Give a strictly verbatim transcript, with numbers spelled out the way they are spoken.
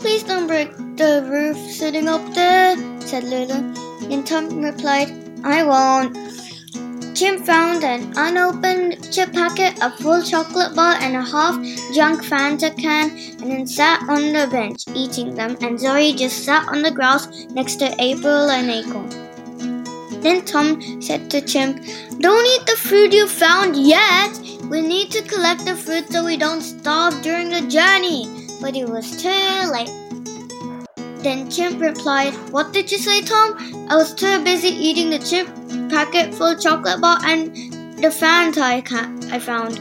Please don't break the roof sitting up there, said Lulu. Then Tom replied, I won't. Chimp found an unopened chip packet, a full chocolate bar, and a half-drunk Fanta can, and then sat on the bench eating them, and Zoe just sat on the grass next to April and Acorn. Then Tom said to Chimp, Don't eat the food you found yet! We need to collect the fruit so we don't starve during the journey. But it was too late. Then Chimp replied, What did you say, Tom? I was too busy eating the chip packet full chocolate bar and the Fanta I, ca- I found.